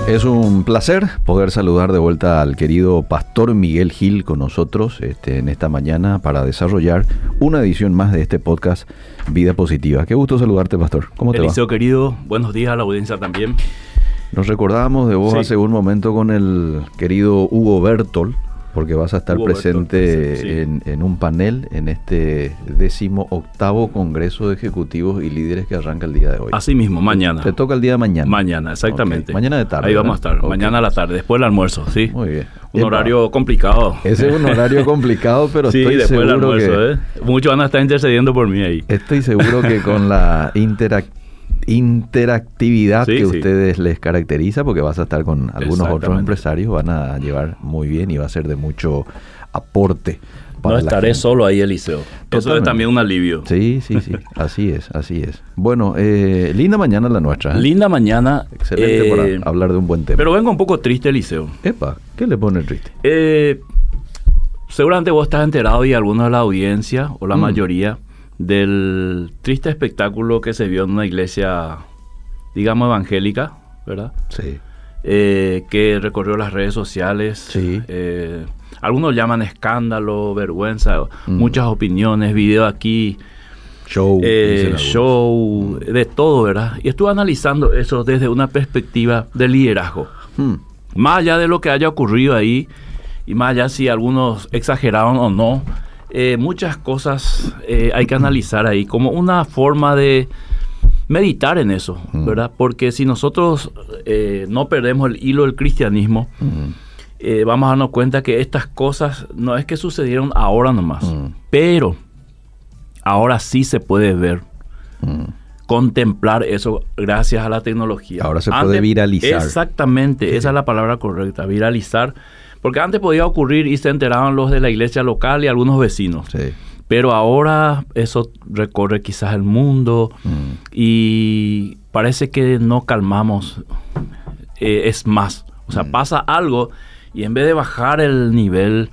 Es un placer poder saludar de vuelta al querido Pastor Miguel Gil con nosotros en esta mañana para desarrollar una edición más de este podcast Vida Positiva. Qué gusto saludarte, Pastor. ¿Cómo te va? Eliseo, querido, buenos días a la audiencia también. Nos recordábamos de vos hace un momento con el querido Hugo Bertol, porque vas a estar presente en un panel en este 18º Congreso de Ejecutivos y Líderes que arranca el día de hoy. Así mismo, mañana. Te toca el día de mañana. Mañana, exactamente. Okay. Mañana de tarde. Ahí vamos a estar, mañana a la tarde, después del almuerzo, ¿sí? Muy bien. Un horario complicado. Ese es un horario complicado, pero sí, estoy después seguro del almuerzo, que... Muchos van a estar intercediendo por mí ahí. Estoy seguro que con la interactividad que ustedes les caracteriza, porque vas a estar con algunos otros empresarios, van a llevar muy bien y va a ser de mucho aporte. No estaré solo ahí, Eliseo. Totalmente. Eso es también un alivio. Sí. Así es. Bueno, linda mañana la nuestra. Linda mañana. Excelente para hablar de un buen tema. Pero vengo un poco triste, Eliseo. Epa, ¿qué le pone triste? Seguramente vos estás enterado y algunos de la audiencia, o la mayoría, del triste espectáculo que se vio en una iglesia, digamos, evangélica, ¿verdad? Sí. Que recorrió las redes sociales. Sí. Algunos llaman escándalo, vergüenza, muchas opiniones, video aquí, show, de todo, ¿verdad? Y estuve analizando eso desde una perspectiva de liderazgo. Más allá de lo que haya ocurrido ahí, y más allá si algunos exageraron o no, muchas cosas hay que analizar ahí como una forma de meditar en eso, ¿verdad? Porque si nosotros no perdemos el hilo del cristianismo, vamos a darnos cuenta que estas cosas no es que sucedieron ahora nomás, pero ahora sí se puede ver, contemplar eso gracias a la tecnología. Ahora se puede viralizar. Exactamente, esa es la palabra correcta, viralizar. Porque antes podía ocurrir y se enteraban los de la iglesia local y algunos vecinos. Sí. Pero ahora eso recorre quizás el mundo y parece que no calmamos. Es más. O sea, pasa algo y en vez de bajar el nivel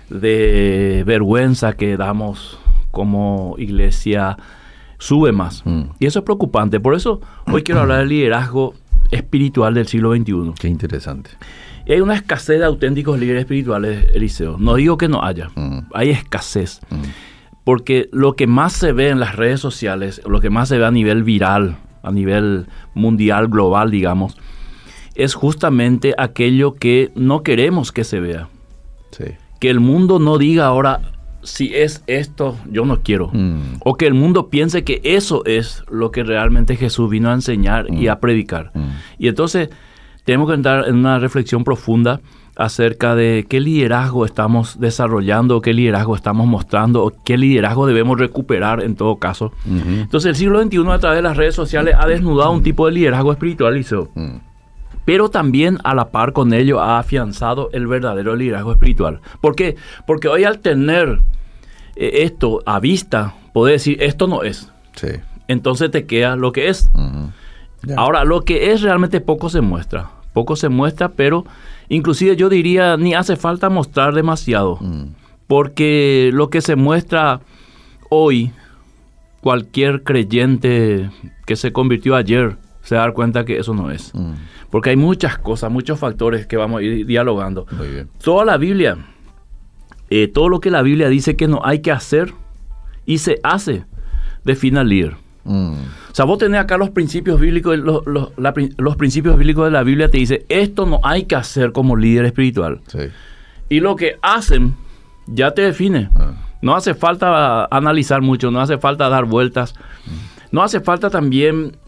de vergüenza que damos como iglesia, sube más. Y eso es preocupante. Por eso hoy quiero hablar del liderazgo espiritual del siglo XXI. Qué interesante. Y hay una escasez de auténticos líderes espirituales, Eliseo. No digo que no haya. Hay escasez. Porque lo que más se ve en las redes sociales, lo que más se ve a nivel viral, a nivel mundial, global, digamos, es justamente aquello que no queremos que se vea. Sí. Que el mundo no diga ahora, si es esto, yo no quiero. O que el mundo piense que eso es lo que realmente Jesús vino a enseñar y a predicar. Y entonces tenemos que entrar en una reflexión profunda acerca de qué liderazgo estamos desarrollando, qué liderazgo estamos mostrando, o qué liderazgo debemos recuperar en todo caso. Entonces el siglo XXI a través de las redes sociales ha desnudado un tipo de liderazgo espiritual, pero también a la par con ello ha afianzado el verdadero liderazgo espiritual. ¿Por qué? Porque hoy al tener esto a vista, podés decir, esto no es. Sí. Entonces te queda lo que es. Ahora, lo que es realmente poco se muestra. Poco se muestra, pero inclusive yo diría, ni hace falta mostrar demasiado. Porque lo que se muestra hoy, cualquier creyente que se convirtió ayer se da cuenta que eso no es. Porque hay muchas cosas, muchos factores que vamos a ir dialogando. Muy bien. Toda la Biblia, todo lo que la Biblia dice que no hay que hacer y se hace, define al líder. O sea, vos tenés acá los principios bíblicos, los principios bíblicos de la Biblia te dice, esto no hay que hacer como líder espiritual. Sí. Y lo que hacen ya te define. No hace falta analizar mucho, no hace falta dar vueltas. No hace falta también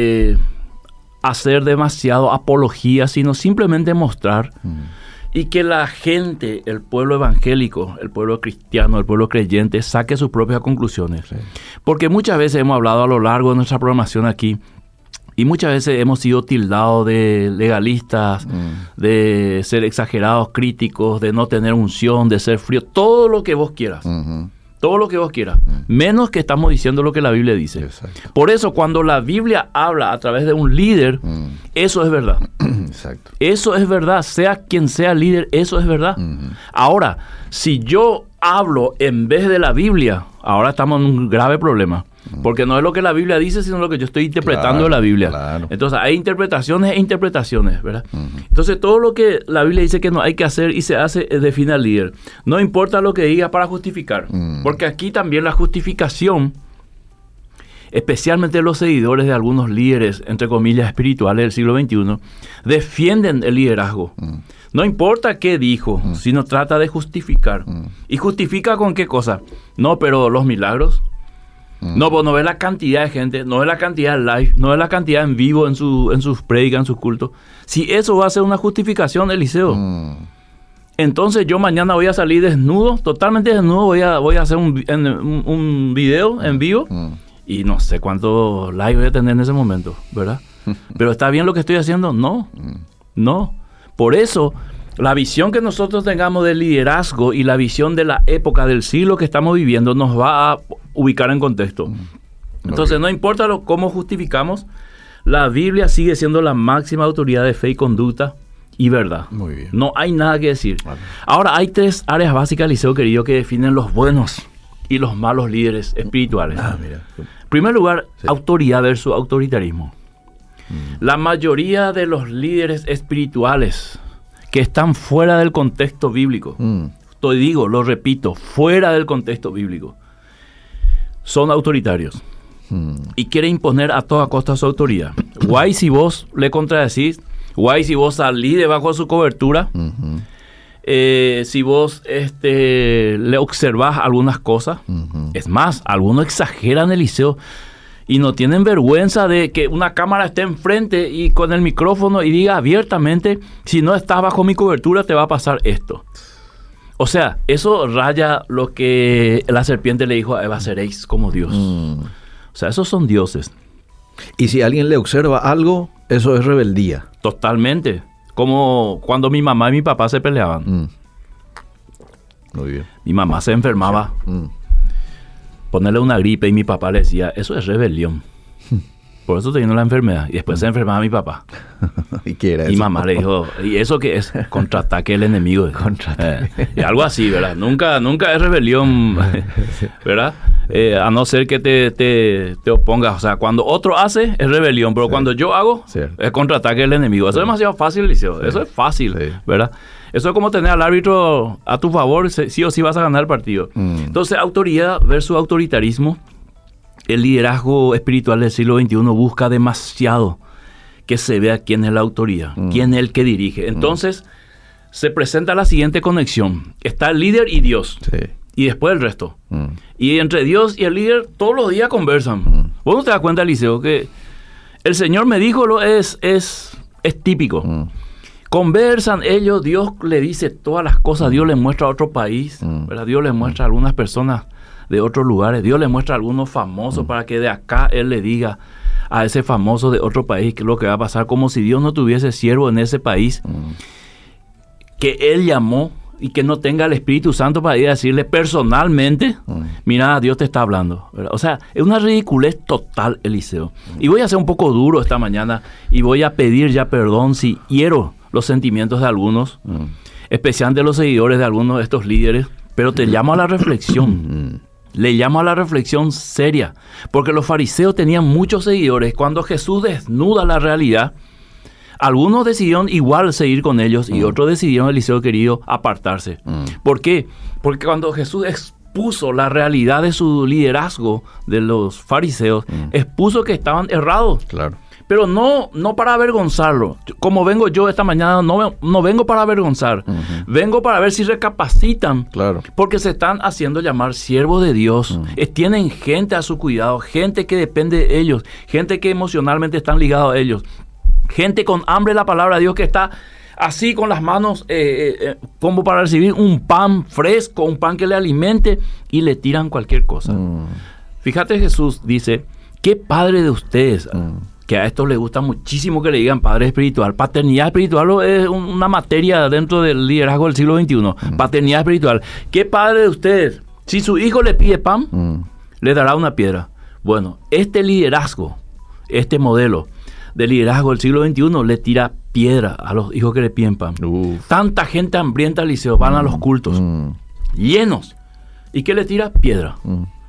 hacer demasiado apología, sino simplemente mostrar y que la gente, el pueblo evangélico, el pueblo cristiano, el pueblo creyente, saque sus propias conclusiones. Sí. Porque muchas veces hemos hablado a lo largo de nuestra programación aquí y muchas veces hemos sido tildados de legalistas, de ser exagerados, críticos, de no tener unción, de ser frío, todo lo que vos quieras. Todo lo que vos quieras, menos que estamos diciendo lo que la Biblia dice. Exacto. Por eso, cuando la Biblia habla a través de un líder, eso es verdad. Exacto. Eso es verdad, sea quien sea líder, eso es verdad. Ahora, si yo hablo en vez de la Biblia, ahora estamos en un grave problema. Porque no es lo que la Biblia dice, sino lo que yo estoy interpretando de la Biblia. Claro. Entonces hay interpretaciones e interpretaciones, ¿verdad? Entonces todo lo que la Biblia dice que no hay que hacer y se hace define al líder. No importa lo que diga para justificar. Porque aquí también la justificación, especialmente los seguidores de algunos líderes, entre comillas, espirituales del siglo XXI, defienden el liderazgo. No importa qué dijo, sino trata de justificar. ¿Y justifica con qué cosa? No, pero los milagros. No, pues no ves la cantidad de gente, no ves la cantidad de live, no ves la cantidad en vivo en sus prédicas, en sus cultos. Si eso va a ser una justificación, Eliseo, entonces yo mañana voy a salir desnudo, totalmente desnudo, voy a hacer un video en vivo y no sé cuánto live voy a tener en ese momento, ¿verdad? Pero ¿está bien lo que estoy haciendo? No, no. Por eso, la visión que nosotros tengamos del liderazgo y la visión de la época del siglo que estamos viviendo nos va a ubicar en contexto. Entonces, no importa cómo justificamos, la Biblia sigue siendo la máxima autoridad de fe y conducta y verdad. Muy bien. No hay nada que decir. Vale. Ahora, hay 3 áreas básicas, Eliseo querido, que definen los buenos y los malos líderes espirituales. Mira. En primer lugar, autoridad versus autoritarismo. La mayoría de los líderes espirituales que están fuera del contexto bíblico, lo repito, fuera del contexto bíblico, son autoritarios y quieren imponer a toda costa su autoridad. Guay si vos le contradecís, guay si vos salís debajo de su cobertura, si vos le observás algunas cosas. Es más, algunos exageran, Eliseo, y no tienen vergüenza de que una cámara esté enfrente y con el micrófono y diga abiertamente, si no estás bajo mi cobertura te va a pasar esto. O sea, eso raya lo que la serpiente le dijo a Eva, seréis como Dios. O sea, esos son dioses. Y si alguien le observa algo, eso es rebeldía. Totalmente. Como cuando mi mamá y mi papá se peleaban. Muy bien. Mi mamá se enfermaba. Ponerle una gripe y mi papá le decía, eso es rebelión. Por eso tenía la enfermedad. Y después se enfermaba mi papá. ¿Y qué era eso? Y mamá le dijo, ¿y eso qué es? Contraataque del enemigo. Contraataque. Algo así, ¿verdad? Nunca es rebelión, ¿verdad? A no ser que te opongas. O sea, cuando otro hace, es rebelión. Pero cuando yo hago, es contraataque del enemigo. Eso es demasiado fácil, Liceo. Eso es fácil, ¿verdad? Eso es como tener al árbitro a tu favor, sí o sí vas a ganar el partido. Entonces, autoridad versus autoritarismo. El liderazgo espiritual del siglo XXI busca demasiado que se vea quién es la autoridad, quién es el que dirige. Entonces, se presenta la siguiente conexión. Está el líder y Dios. Y después el resto. Y entre Dios y el líder todos los días conversan. Vos no te das cuenta, Eliseo, que el Señor me dijo, es típico. Conversan ellos, Dios le dice todas las cosas, Dios les muestra a otro país, ¿verdad? Dios les muestra a algunas personas de otros lugares, Dios les muestra a algunos famosos para que de acá Él le diga a ese famoso de otro país qué es lo que va a pasar, como si Dios no tuviese siervo en ese país que Él llamó y que no tenga el Espíritu Santo para ir a decirle personalmente, mira, Dios te está hablando, ¿verdad? O sea, es una ridiculez total, Eliseo. Y voy a ser un poco duro esta mañana y voy a pedir ya perdón si hiero los sentimientos de algunos, especialmente los seguidores de algunos de estos líderes, pero te llamo a la reflexión. Le llamo a la reflexión seria, porque los fariseos tenían muchos seguidores. Cuando Jesús desnuda la realidad, algunos decidieron igual seguir con ellos y otros decidieron, Eliseo querido, apartarse. ¿Por qué? Porque cuando Jesús expuso la realidad de su liderazgo de los fariseos, expuso que estaban errados. Claro. Pero no para avergonzarlo. Como vengo yo esta mañana, no vengo para avergonzar. Vengo para ver si recapacitan. Claro. Porque se están haciendo llamar siervos de Dios. Tienen gente a su cuidado, gente que depende de ellos, gente que emocionalmente están ligados a ellos, gente con hambre de la palabra de Dios que está así con las manos como para recibir un pan fresco, un pan que le alimente y le tiran cualquier cosa. Fíjate, Jesús dice, ¿qué padre de ustedes? Que a estos les gusta muchísimo que le digan padre espiritual. Paternidad espiritual es una materia dentro del liderazgo del siglo XXI. Paternidad espiritual. ¿Qué padre de ustedes? Si su hijo le pide pan, le dará una piedra. Bueno, este liderazgo, este modelo de liderazgo del siglo XXI le tira piedra a los hijos que le piden pan. Tanta gente hambrienta, Eliseo, van a los cultos llenos. ¿Y qué le tira? Piedra.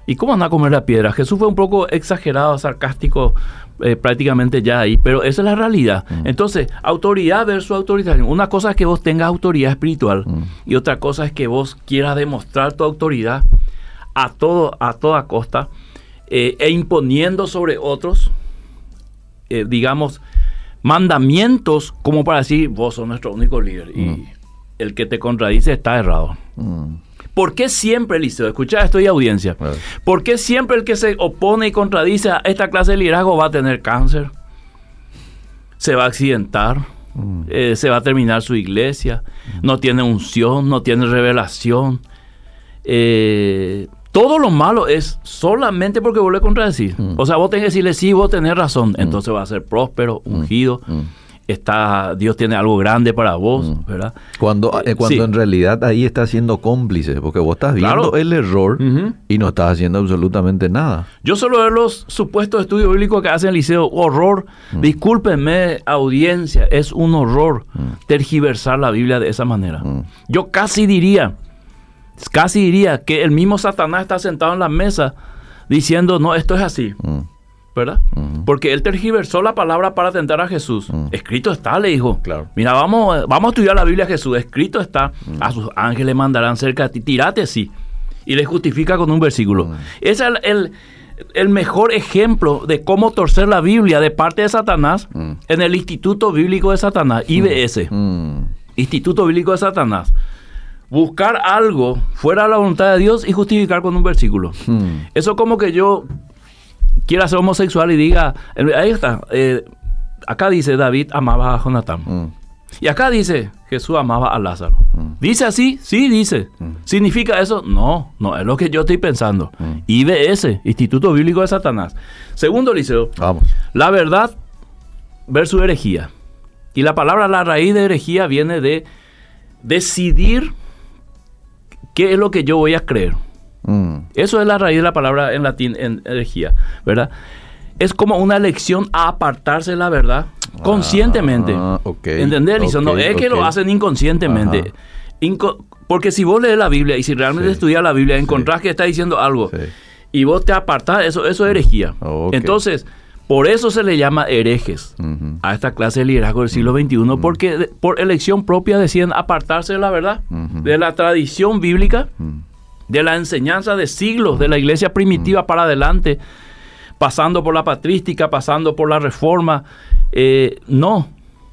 ¿Y cómo van a comer la piedra? Jesús fue un poco exagerado, sarcástico, prácticamente ya ahí, pero esa es la realidad. Entonces, autoridad versus autoritarismo. Una cosa es que vos tengas autoridad espiritual y otra cosa es que vos quieras demostrar tu autoridad a toda costa e imponiendo sobre otros, digamos, mandamientos como para decir, vos sos nuestro único líder y el que te contradice está errado. ¿Por qué siempre, Eliseo? Escucha esto y audiencia. ¿Por qué siempre el que se opone y contradice a esta clase de liderazgo va a tener cáncer? Se va a accidentar, se va a terminar su iglesia, no tiene unción, no tiene revelación. Todo lo malo es solamente porque vos le contradecís. O sea, vos tenés que decirle, sí, vos tenés razón. Entonces va a ser próspero, ungido. Dios tiene algo grande para vos, ¿verdad? Cuando sí, en realidad ahí estás siendo cómplice, porque vos estás viendo el error y no estás haciendo absolutamente nada. Yo solo veo los supuestos estudios bíblicos que hacen el liceo, horror. Discúlpenme, audiencia, es un horror tergiversar la Biblia de esa manera. Yo casi diría que el mismo Satanás está sentado en la mesa diciendo, no, esto es así. ¿Verdad? Porque él tergiversó la palabra para tentar a Jesús. Escrito está, le dijo. Claro. Mira, vamos a estudiar la Biblia a Jesús. Escrito está. A sus ángeles mandarán cerca de ti. Tírate así. Y le justifica con un versículo. Ese es el mejor ejemplo de cómo torcer la Biblia de parte de Satanás en el Instituto Bíblico de Satanás, IBS. Instituto Bíblico de Satanás. Buscar algo fuera de la voluntad de Dios y justificar con un versículo. Eso como que yo quiera ser homosexual y diga, ahí está, acá dice David amaba a Jonatán. Y acá dice Jesús amaba a Lázaro. ¿Dice así? Sí, dice. ¿Significa eso? No es lo que yo estoy pensando. IBS, Instituto Bíblico de Satanás. Segundo, Liceo, vamos. La verdad versus herejía. Y la palabra, la raíz de herejía viene de decidir qué es lo que yo voy a creer. Eso es la raíz de la palabra en latín, en herejía, ¿verdad? Es como una elección a apartarse de la verdad conscientemente. ¿Entendés, Lisa? No es que lo hacen inconscientemente. Porque si vos lees la Biblia y si realmente estudias la Biblia, encontrás que está diciendo algo y vos te apartás, eso es herejía. Entonces, por eso se le llama herejes a esta clase de liderazgo del siglo XXI, porque por elección propia deciden apartarse de la verdad, de la tradición bíblica, de la enseñanza de siglos de la iglesia primitiva para adelante, pasando por la patrística, pasando por la reforma. No.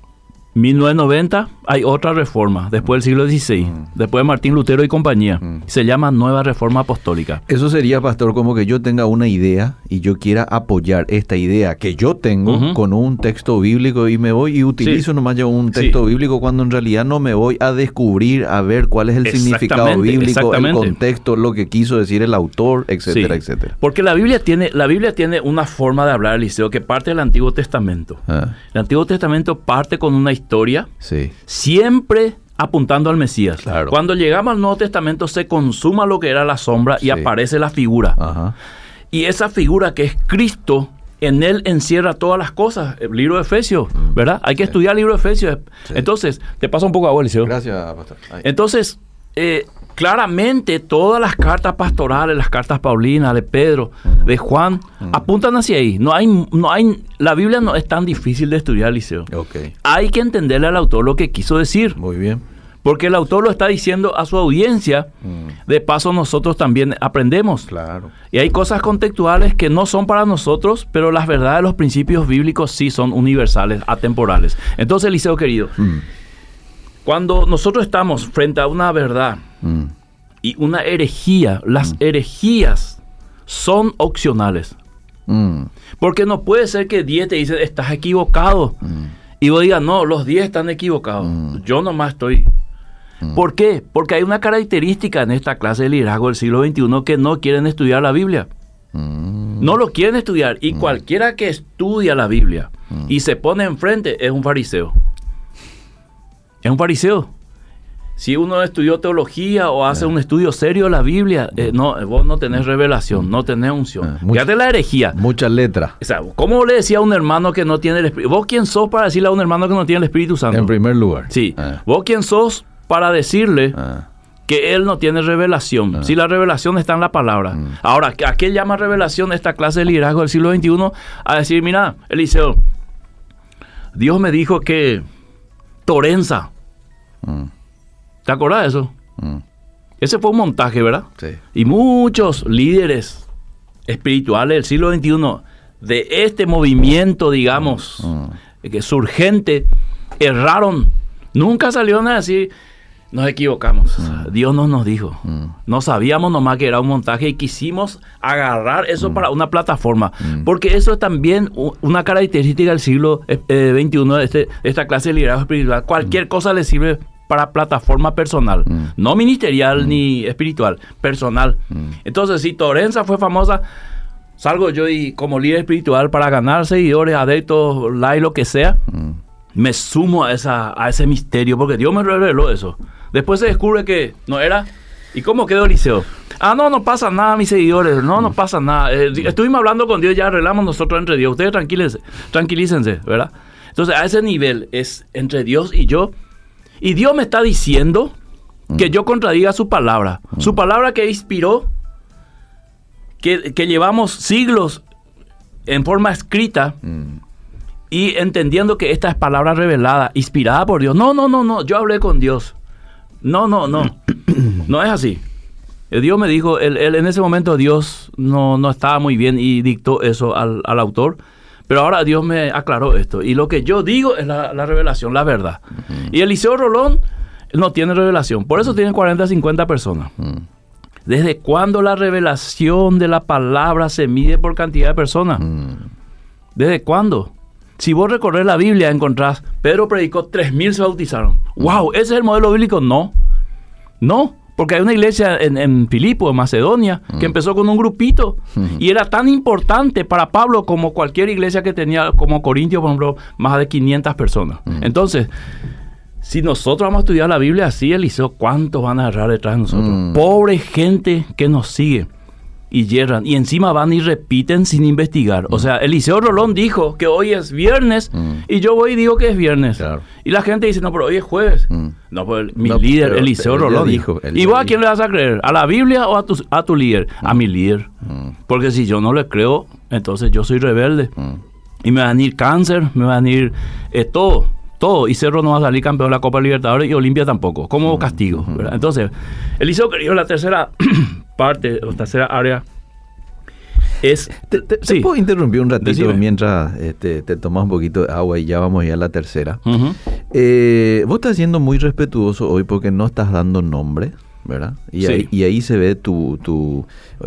1990 hay otra reforma, después del siglo XVI, después de Martín Lutero y compañía. Se llama Nueva Reforma Apostólica. Eso sería, pastor, como que yo tenga una idea y yo quiera apoyar esta idea que yo tengo con un texto bíblico y me voy y utilizo nomás yo un texto bíblico cuando en realidad no me voy a descubrir, a ver cuál es el significado bíblico, el contexto, lo que quiso decir el autor, etcétera, etcétera. Porque la Biblia tiene una forma de hablar, Eliseo, que parte del Antiguo Testamento. El Antiguo Testamento parte con una historia, siempre apuntando al Mesías. Claro. Cuando llegamos al Nuevo Testamento se consuma lo que era la sombra y aparece la figura. Y esa figura que es Cristo, en él encierra todas las cosas. El libro de Efesios, ¿verdad? Hay que estudiar el libro de Efesios. Entonces, te pasa un poco agua, Eliseo. Gracias, pastor. Entonces, claramente todas las cartas pastorales, las cartas paulinas de Pedro, de Juan, apuntan hacia ahí. La Biblia no es tan difícil de estudiar, Eliseo. Hay que entenderle al autor lo que quiso decir. Muy bien. Porque el autor lo está diciendo a su audiencia. De paso, nosotros también aprendemos. Claro. Y hay cosas contextuales que no son para nosotros, pero las verdades, los principios bíblicos sí son universales, atemporales. Entonces, Eliseo querido, cuando nosotros estamos frente a una verdad y una herejía, las herejías son opcionales. Porque no puede ser que 10 te dicen, estás equivocado. Y vos digas, no, los 10 están equivocados. Yo nomás estoy... ¿Por qué? Porque hay una característica en esta clase de liderazgo del siglo XXI que no quieren estudiar la Biblia. No lo quieren estudiar. Y cualquiera que estudia la Biblia y se pone enfrente es un fariseo. Es un fariseo. Si uno estudió teología o hace un estudio serio de la Biblia, vos no tenés revelación, no tenés unción. Fíjate la herejía. Muchas letras. O sea, ¿cómo le decía a un hermano que no tiene el Espíritu? ¿Vos quién sos para decirle a un hermano que no tiene el Espíritu Santo? En primer lugar. Sí. ¿Vos quién sos para decirle que él no tiene revelación. Si la revelación está en la palabra. Ahora, ¿a qué llama revelación esta clase de liderazgo del siglo XXI? A decir, mira, Eliseo, Dios me dijo que Torenza. ¿Te acuerdas de eso? Ese fue un montaje, ¿verdad? Sí. Y muchos líderes espirituales del siglo XXI, de este movimiento, digamos, que es urgente, erraron. Nunca salieron a decir, nos equivocamos. Dios no nos dijo. No sabíamos nomás que era un montaje y quisimos agarrar eso para una plataforma. Porque eso es también una característica del siglo XXI, de esta clase de liderazgo espiritual. Cualquier cosa le sirve para plataforma personal. No ministerial ni espiritual, personal. Entonces, si Torenza fue famosa, salgo yo y como líder espiritual para ganar seguidores, adeptos, like, lo que sea, me sumo a ese misterio, porque Dios me reveló eso. Después se descubre que no era. ¿Y cómo quedó Eliseo? No pasa nada, mis seguidores. No pasa nada. Estuvimos hablando con Dios, ya arreglamos nosotros entre Dios. Ustedes tranquilícense, ¿verdad? Entonces, a ese nivel es entre Dios y yo. Y Dios me está diciendo que yo contradiga su palabra. Su palabra que inspiró, que llevamos siglos en forma escrita, y entendiendo que esta es palabra revelada, inspirada por Dios. No, yo hablé con Dios. No. No es así. Dios me dijo, él en ese momento Dios no estaba muy bien y dictó eso al autor. Pero ahora Dios me aclaró esto. Y lo que yo digo es la revelación, la verdad. Y Eliseo Rolón no tiene revelación. Por eso tiene 40, 50 personas. ¿Desde cuándo la revelación de la palabra se mide por cantidad de personas? ¿Desde cuándo? Si vos recorres la Biblia, encontrás, Pedro predicó, 3,000 se bautizaron. ¡Wow! ¿Ese es el modelo bíblico? No, porque hay una iglesia en Filipo, en Macedonia, que empezó con un grupito, y era tan importante para Pablo como cualquier iglesia que tenía, como Corintios, por ejemplo, más de 500 personas. Entonces, si nosotros vamos a estudiar la Biblia así, Eliseo, ¿cuántos van a errar detrás de nosotros? Pobre gente que nos sigue y yerran, y encima van y repiten sin investigar. O sea, Eliseo Rolón dijo que hoy es viernes, y yo voy y digo que es viernes. Claro. Y la gente dice, no, pero hoy es jueves. No, pues mi líder, Eliseo Rolón, dijo. ¿Y vos a quién le vas a creer? ¿A la Biblia o a tu líder? A mi líder. Porque si yo no le creo, entonces yo soy rebelde. Y me van a ir cáncer, me van a ir todo. Y Cerro no va a salir campeón de la Copa Libertadores y Olimpia tampoco, como castigo, ¿verdad? Entonces, Eliseo, querido, la tercera parte, la tercera área es... ¿Te puedo interrumpir un ratito? Decime. Mientras te tomas un poquito de agua y ya vamos a la tercera? Vos estás siendo muy respetuoso hoy porque no estás dando nombre, ¿verdad? Y, sí. ahí se ve tu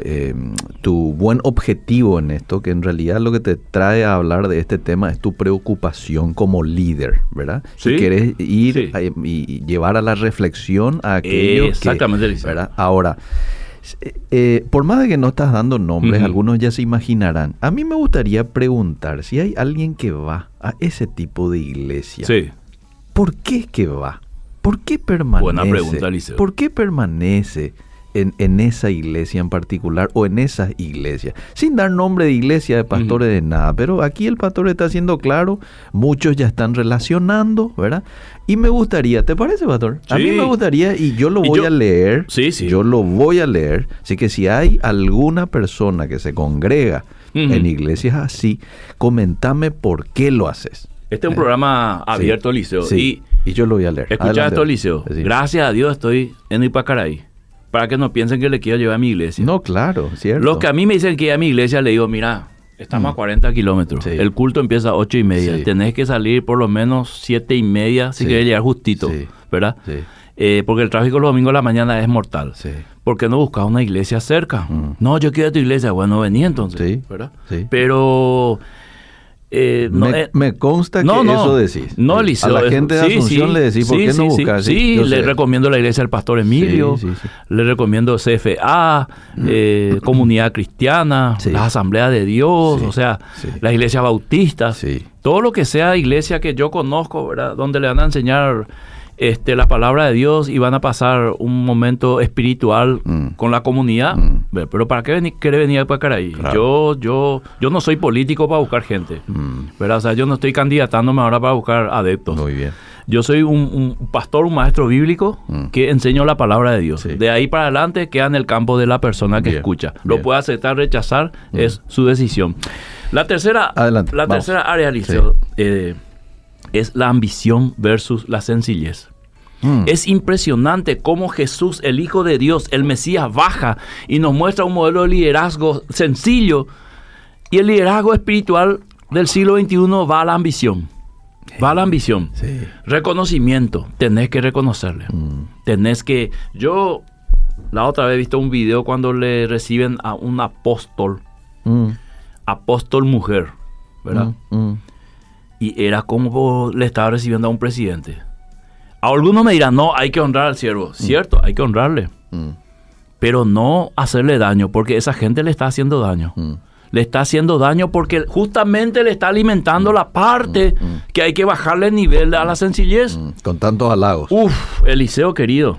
buen objetivo en esto, que en realidad lo que te trae a hablar de este tema es tu preocupación como líder, ¿verdad? Sí. Y querés ir y llevar a la reflexión a aquello exactamente, que, ¿verdad? Ahora, por más de que no estás dando nombres, algunos ya se imaginarán. A mí me gustaría preguntar si hay alguien que va a ese tipo de iglesia. Sí. ¿Por qué es que va? ¿Por qué permanece? Buena pregunta, Eliseo. ¿Por qué permanece en esa iglesia en particular o en esas iglesias? Sin dar nombre de iglesia, de pastores, de nada. Pero aquí el pastor está siendo claro. Muchos ya están relacionando, ¿verdad? Y me gustaría, ¿te parece, pastor? Sí. A mí me gustaría, y yo lo voy a leer. Sí. Yo lo voy a leer. Así que si hay alguna persona que se congrega en iglesias así, comentame por qué lo haces. Este es un programa abierto, Eliseo. Sí. Y yo lo voy a leer. Escucha esto, Eliseo. Sí. Gracias a Dios estoy en Ipacaraí. Para que no piensen que le quiero llevar a mi iglesia. No, claro, cierto. Los que a mí me dicen que ir a mi iglesia, le digo, mira, estamos a 40 kilómetros. Sí. El culto empieza a 8:30. Sí. Tenés que salir por lo menos 7:30 si querés llegar justito, ¿verdad? Sí. Porque el tráfico los domingos a la mañana es mortal. Sí. ¿Por qué no buscas una iglesia cerca? No, yo quiero ir a tu iglesia. Bueno, vení entonces, ¿verdad? Sí. Pero... me consta que eso decís. No, Eliseo, a la gente de Asunción le decís, ¿por qué no buscas? Sí, le recomiendo la iglesia del Pastor Emilio, le recomiendo CFA, Comunidad Cristiana, las Asambleas de Dios, o sea, las iglesias bautistas, todo lo que sea iglesia que yo conozco, ¿verdad? Donde le van a enseñar la palabra de Dios y van a pasar un momento espiritual con la comunidad. Pero ¿para qué querés venir a Ipacaraí? Claro. Yo no soy político para buscar gente, ¿verdad? O sea, yo no estoy candidatándome ahora para buscar adeptos. Muy bien. Yo soy un pastor, un maestro bíblico que enseño la palabra de Dios. Sí. De ahí para adelante queda en el campo de la persona que escucha. Lo puede aceptar, rechazar, es su decisión. La tercera área, Liceo, es la ambición versus la sencillez. Es impresionante cómo Jesús, el Hijo de Dios, el Mesías, baja y nos muestra un modelo de liderazgo sencillo. Y el liderazgo espiritual del siglo XXI va a la ambición. Va a la ambición. Sí. Reconocimiento. Tenés que reconocerle. Tenés que... Yo la otra vez he visto un video cuando le reciben a un apóstol. Apóstol mujer. ¿Verdad? Y era como le estaba recibiendo a un presidente. Algunos me dirán, no, hay que honrar al siervo. Cierto, hay que honrarle. Pero no hacerle daño, porque esa gente le está haciendo daño. Le está haciendo daño porque justamente le está alimentando la parte que hay que bajarle el nivel a la sencillez. Con tantos halagos. Eliseo querido.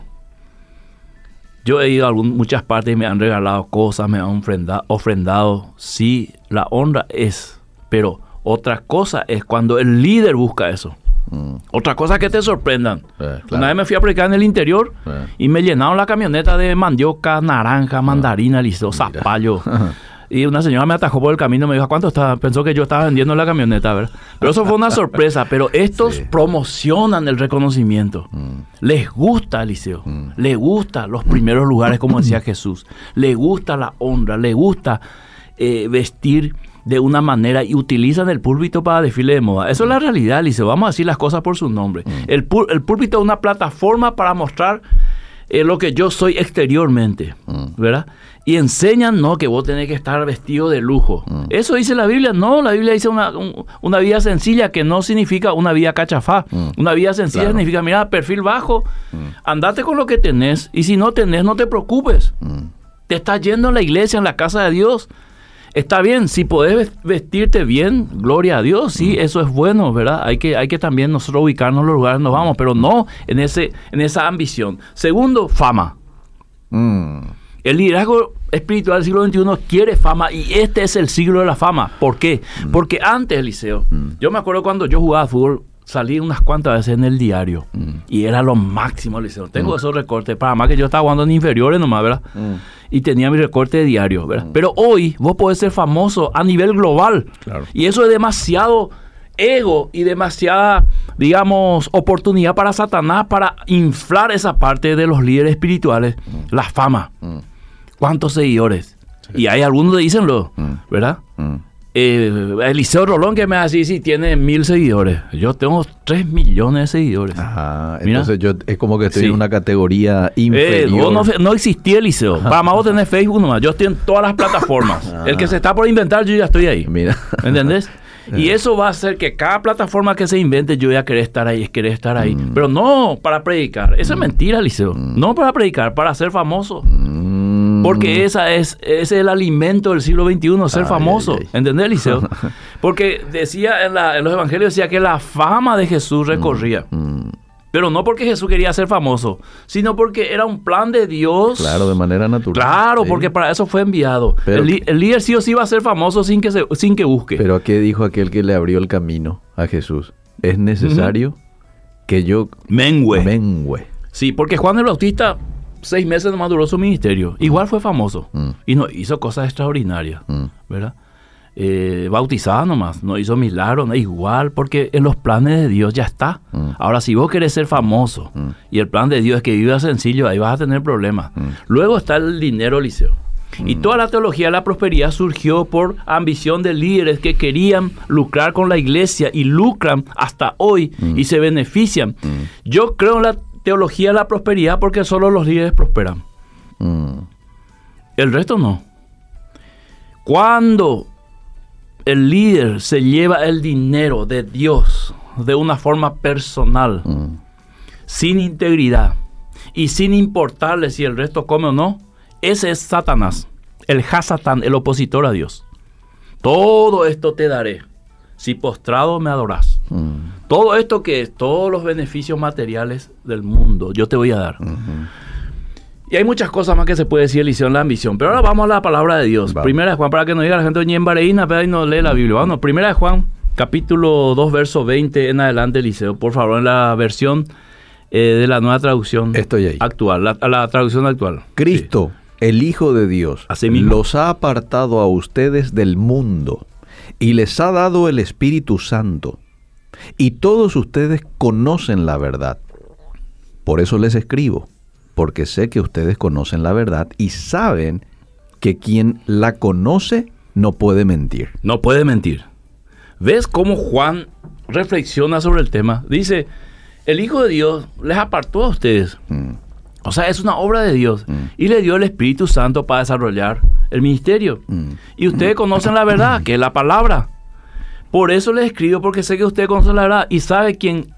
Yo he ido a muchas partes y me han regalado cosas, me han ofrendado. Sí, la honra es, pero otra cosa es cuando el líder busca eso. Otra cosa que te sorprendan. Claro. Una vez me fui a predicar en el interior y me llenaron la camioneta de mandioca, naranja, mandarina, Eliseo, zapallo. Y una señora me atajó por el camino y me dijo, ¿cuánto estaba? Pensó que yo estaba vendiendo la camioneta, ¿verdad? Pero eso fue una sorpresa. Pero estos promocionan el reconocimiento. Les gusta, Eliseo. Les gusta los primeros lugares, como decía Jesús. Les gusta la honra. Les gusta vestir de una manera y utilizan el púlpito para desfile de moda. Eso es la realidad, Eliseo. Vamos a decir las cosas por su nombre. El púlpito es una plataforma para mostrar lo que yo soy exteriormente, ¿verdad? Y enseñan, no, que vos tenés que estar vestido de lujo. ¿Eso dice la Biblia? No, la Biblia dice una vida sencilla, que no significa una vida cachafá. Una vida sencilla significa, mira, perfil bajo, andate con lo que tenés, y si no tenés, no te preocupes. Te estás yendo a la iglesia, en la casa de Dios. Está bien, si podés vestirte bien, gloria a Dios, sí, eso es bueno, ¿verdad? Hay que también nosotros ubicarnos en los lugares donde nos vamos, pero no en esa ambición. Segundo, fama. El liderazgo espiritual del siglo XXI quiere fama, y este es el siglo de la fama. ¿Por qué? Porque antes, Eliseo, yo me acuerdo cuando yo jugaba fútbol, salí unas cuantas veces en el diario y era lo máximo, Eliseo. Tengo esos recortes, para más que yo estaba jugando en inferiores nomás, ¿verdad? Y tenía mi recorte de diario, ¿verdad? Pero hoy vos podés ser famoso a nivel global. Claro. Y eso es demasiado ego y demasiada, digamos, oportunidad para Satanás para inflar esa parte de los líderes espirituales. La fama. ¿Cuántos seguidores? Sí. Y hay algunos que dicenlo, ¿verdad? Eliseo Rolón, que me hace si tiene 1,000 seguidores. Yo tengo 3 millones de seguidores. Ajá, entonces yo es como que estoy en una categoría inferior. No existía Eliseo. Para más vos tenés Facebook nomás. Yo estoy en todas las plataformas. El que se está por inventar, yo ya estoy ahí. Mira. ¿Entendés? Y eso va a hacer que cada plataforma que se invente, yo voy a querer estar ahí, Pero no para predicar. Eso es mentira, Eliseo. No para predicar, para ser famoso. Porque ese es el alimento del siglo XXI, ser famoso. ¿Entendés, Eliseo? Porque decía en los evangelios, decía que la fama de Jesús recorría. Pero no porque Jesús quería ser famoso, sino porque era un plan de Dios. Claro, de manera natural. Claro, sí. Porque para eso fue enviado. Pero, el líder sí o sí va a ser famoso sin que busque. Pero ¿qué dijo aquel que le abrió el camino a Jesús? Es necesario que yo mengue. Sí, porque Juan el Bautista 6 meses nomás duró su ministerio. Igual fue famoso. Y no hizo cosas extraordinarias, ¿verdad? Bautizada nomás, no hizo milagros, no, igual, porque en los planes de Dios ya está. Ahora, si vos querés ser famoso y el plan de Dios es que vivas sencillo, ahí vas a tener problemas. Luego está el dinero, Eliseo. Y toda la teología de la prosperidad surgió por ambición de líderes que querían lucrar con la iglesia y lucran hasta hoy y se benefician. Yo creo en la teología de la prosperidad porque solo los líderes prosperan. El resto no. Cuando el líder se lleva el dinero de Dios de una forma personal, sin integridad y sin importarle si el resto come o no, ese es Satanás, el Hasatán, el opositor a Dios. Todo esto te daré si postrado me adorás. Todo esto que es, todos los beneficios materiales del mundo, yo te voy a dar. Y hay muchas cosas más que se puede decir, Eliseo, en la ambición. Pero ahora vamos a la palabra de Dios. Vamos. Primera de Juan, para que no diga la gente, oye, en Bareína, pero ahí no lee la Biblia. Bueno, Primera de Juan, capítulo 2, verso 20 en adelante, Eliseo. Por favor, en la versión de la nueva traducción actual, la traducción actual. Cristo, sí, el Hijo de Dios, los ha apartado a ustedes del mundo y les ha dado el Espíritu Santo. Y todos ustedes conocen la verdad. Por eso les escribo, porque sé que ustedes conocen la verdad y saben que quien la conoce no puede mentir. No puede mentir. ¿Ves cómo Juan reflexiona sobre el tema? Dice, el Hijo de Dios les apartó a ustedes. O sea, es una obra de Dios. Y le dio el Espíritu Santo para desarrollar el ministerio. Y ustedes conocen la verdad, que es la palabra. Por eso les escribo, porque sé que ustedes conocen la verdad. Y sabe quien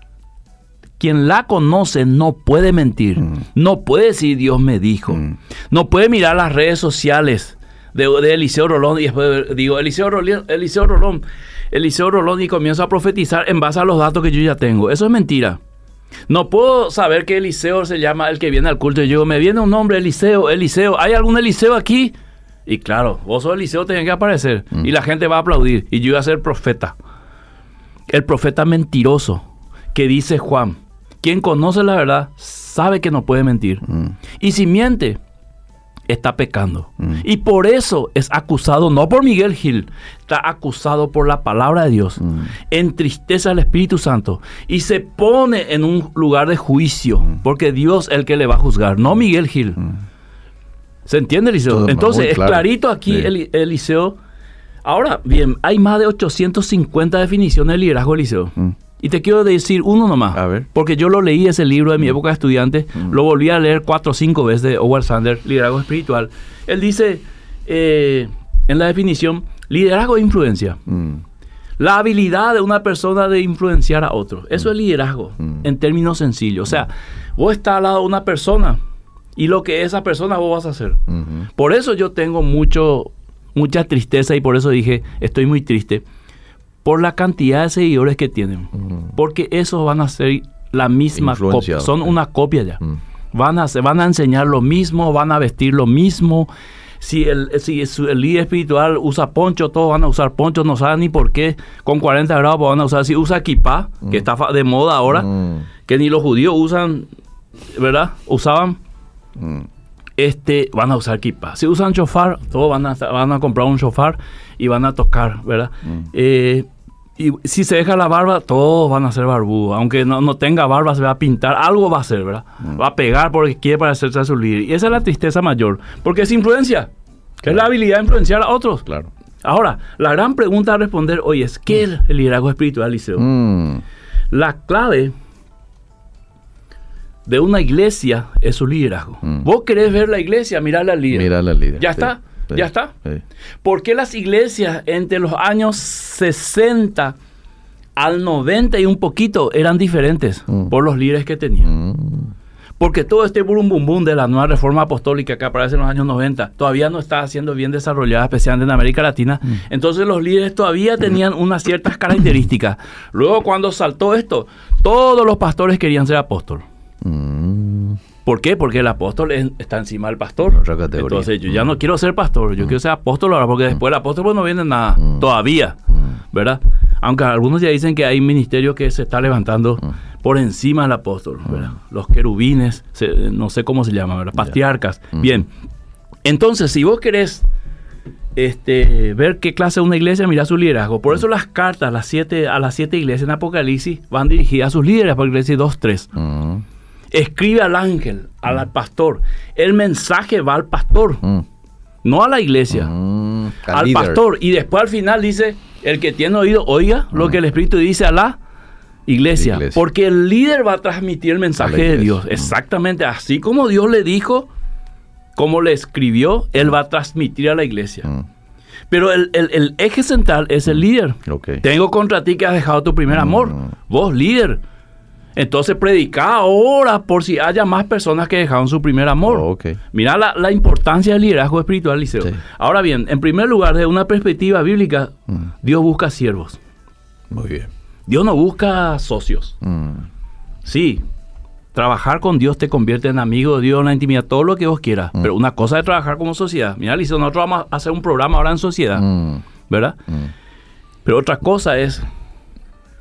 la conoce no puede mentir. No puede decir Dios me dijo. No puede mirar las redes sociales de Eliseo Rolón y después digo, Eliseo Rolón y comienzo a profetizar en base a los datos que yo ya tengo. Eso es mentira. No puedo saber que Eliseo se llama el que viene al culto y yo digo, me viene un nombre, Eliseo, ¿hay algún Eliseo aquí? Y claro, vos sos Eliseo, tenés que aparecer. Y la gente va a aplaudir. Y yo voy a ser profeta. El profeta mentiroso que dice Juan. Quien conoce la verdad sabe que no puede mentir. Y si miente, está pecando. Y por eso es acusado, no por Miguel Gil, está acusado por la palabra de Dios. Entristece al Espíritu Santo y se pone en un lugar de juicio, porque Dios es el que le va a juzgar, no Miguel Gil. ¿Se entiende, Eliseo? Todo entonces, es claro. Clarito aquí, sí. Eliseo. Ahora, bien, hay más de 850 definiciones de liderazgo, Eliseo. Y te quiero decir uno nomás. A ver. Porque yo lo leí ese libro de mi época de estudiante. Lo volví a leer 4 o 5 veces de Howard Sanders, Liderazgo Espiritual. Él dice, en la definición, liderazgo de influencia. La habilidad de una persona de influenciar a otros. Eso es liderazgo, en términos sencillos. O sea, vos estás al lado de una persona y lo que esa persona vos vas a hacer. Por eso yo tengo mucha tristeza y por eso dije, estoy muy triste. Por la cantidad de seguidores que tienen. Porque esos van a ser la misma copia. Son una copia ya. Van a enseñar lo mismo, van a vestir lo mismo. Si el líder espiritual usa poncho, todos van a usar poncho, no saben ni por qué. Con 40 grados van a usar. Si usa kipá, que está de moda ahora, que ni los judíos usan, ¿verdad? Usaban. Van a usar kipá. Si usan shofar, todos van a comprar un shofar y van a tocar, ¿verdad? Y si se deja la barba, todos van a ser barbudos. Aunque no tenga barba, se va a pintar. Algo va a hacer, ¿verdad? Va a pegar porque quiere parecerse a su líder. Y esa es la tristeza mayor. Porque es influencia. Claro. Es la habilidad de influenciar a otros. Claro. Ahora, la gran pregunta a responder hoy es, ¿qué es el liderazgo espiritual, Eliseo? La clave de una iglesia es su liderazgo. Vos querés ver la iglesia, mirá al líder. Mirá al líder. Ya está. Sí, ya está. Sí. ¿Por qué las iglesias entre los años 60 al 90 y un poquito eran diferentes? Por los líderes que tenían. Porque todo este burum bum bum de la nueva reforma apostólica que aparece en los años 90 todavía no está siendo bien desarrollada, especialmente en América Latina. Entonces los líderes todavía tenían unas ciertas características. Luego cuando saltó esto, todos los pastores querían ser apóstol. ¿Por qué? Porque el apóstol está encima del pastor. Entonces yo ya no quiero ser pastor, yo quiero ser apóstol ahora, porque después del apóstol pues no viene nada, todavía, ¿verdad? Aunque algunos ya dicen que hay ministerios que se está levantando por encima del apóstol, ¿verdad? Los querubines, no sé cómo se llaman, ¿verdad? Patriarcas. Bien, entonces si vos querés ver qué clase de una iglesia, mira su liderazgo. Por eso las cartas a las 7 iglesias en Apocalipsis van dirigidas a sus líderes, Apocalipsis 2:3. Escribe al ángel, al pastor. El mensaje va al pastor, no a la iglesia, al pastor. Y después al final dice, el que tiene oído, oiga lo que el Espíritu dice a la iglesia. Porque el líder va a transmitir el mensaje de Dios. Exactamente, así como Dios le dijo, como le escribió, Él va a transmitir a la iglesia. Pero el eje central es el líder. Tengo contra ti que has dejado tu primer amor. Vos, líder. Entonces predica ahora por si haya más personas que dejaron su primer amor. Mira la importancia del liderazgo espiritual, Eliseo. Sí. Ahora bien, en primer lugar, desde una perspectiva bíblica, Dios busca siervos. Muy bien. Dios no busca socios. Sí, trabajar con Dios te convierte en amigo de Dios, en la intimidad, todo lo que vos quieras. Pero una cosa es trabajar como sociedad. Mira, Eliseo, nosotros vamos a hacer un programa ahora en sociedad, ¿verdad? Pero otra cosa es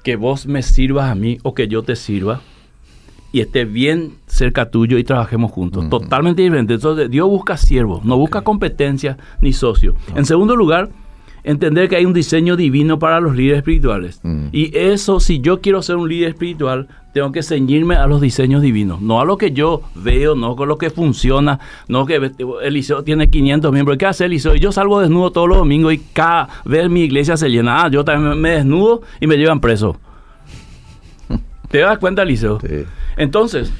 que vos me sirvas a mí o que yo te sirva y esté bien cerca tuyo y trabajemos juntos. Totalmente diferente. Entonces, Dios busca siervos, no busca competencia ni socio. En segundo lugar, entender que hay un diseño divino para los líderes espirituales. Y eso, si yo quiero ser un líder espiritual, tengo que ceñirme a los diseños divinos, no a lo que yo veo, no con lo que funciona, no que Eliseo tiene 500 miembros. ¿Qué hace Eliseo? Y yo salgo desnudo todos los domingos y cada vez mi iglesia se llena. Yo también me desnudo y me llevan preso. ¿Te das cuenta, Eliseo? Sí. Entonces,